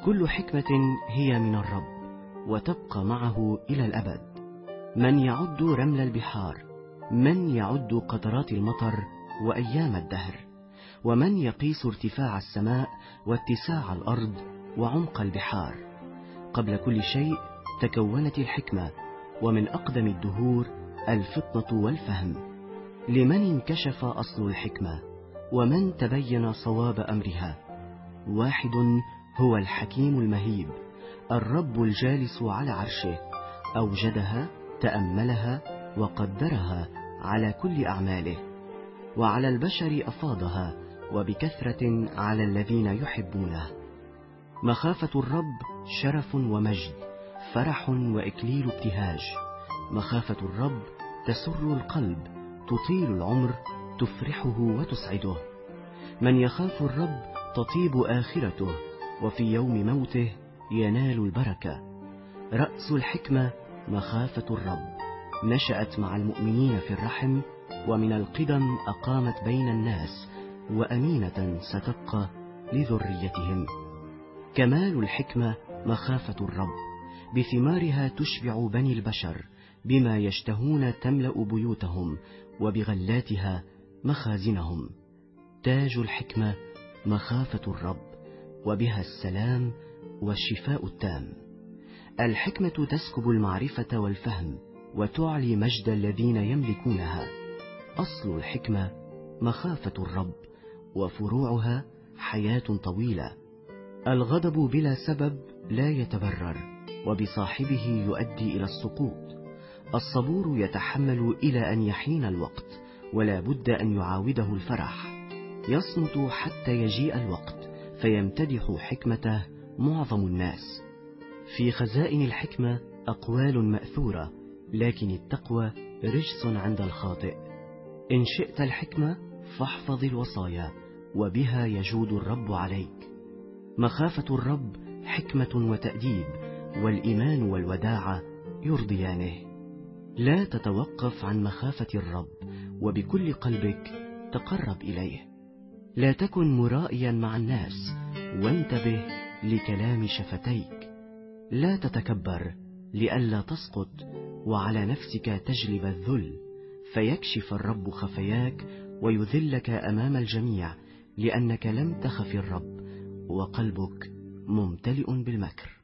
كل حكمة هي من الرب، وتبقى معه إلى الأبد. من يعد رمل البحار؟ من يعد قطرات المطر وأيام الدهر؟ ومن يقيس ارتفاع السماء واتساع الأرض وعمق البحار؟ قبل كل شيء تكونت الحكمة، ومن أقدم الدهور الفطنة والفهم. لمن انكشف أصل الحكمة؟ ومن تبين صواب أمرها؟ واحد هو الحكيم المهيب، الرب الجالس على عرشه، أوجدها، تأملها، وقدرها على كل أعماله، وعلى البشر أفاضها، وبكثرة على الذين يحبونه. مخافة الرب شرف ومجد، فرح وإكليل ابتهاج. مخافة الرب تسر القلب، تطيل العمر، تفرحه وتسعده. من يخاف الرب تطيب آخرته، وفي يوم موته ينال البركة. رأس الحكمة مخافة الرب، نشأت مع المؤمنين في الرحم، ومن القدم أقامت بين الناس، وأمينة ستبقى لذريتهم. كمال الحكمة مخافة الرب، بثمارها تشبع بني البشر، بما يشتهون تملأ بيوتهم، وبغلاتها مخازنهم. تاج الحكمة مخافة الرب، وبها السلام والشفاء التام. الحكمة تسكب المعرفة والفهم، وتعلي مجد الذين يملكونها. أصل الحكمة مخافة الرب، وفروعها حياة طويلة. الغضب بلا سبب لا يتبرر، وبصاحبه يؤدي إلى السقوط. الصبور يتحمل إلى أن يحين الوقت، ولا بد أن يعاوده الفرح. يصمت حتى يجيء الوقت، فيمتدح حكمته معظم الناس. في خزائن الحكمة أقوال مأثورة، لكن التقوى رجس عند الخاطئ. إن شئت الحكمة فاحفظ الوصايا، وبها يجود الرب عليك. مخافة الرب حكمة وتأديب، والإيمان والوداعة يرضيانه. لا تتوقف عن مخافة الرب، وبكل قلبك تقرب إليه. لا تكن مرائيا مع الناس، وانتبه لكلام شفتيك. لا تتكبر لئلا تسقط، وعلى نفسك تجلب الذل، فيكشف الرب خفاياك ويذلك أمام الجميع، لأنك لم تخف الرب، وقلبك ممتلئ بالمكر.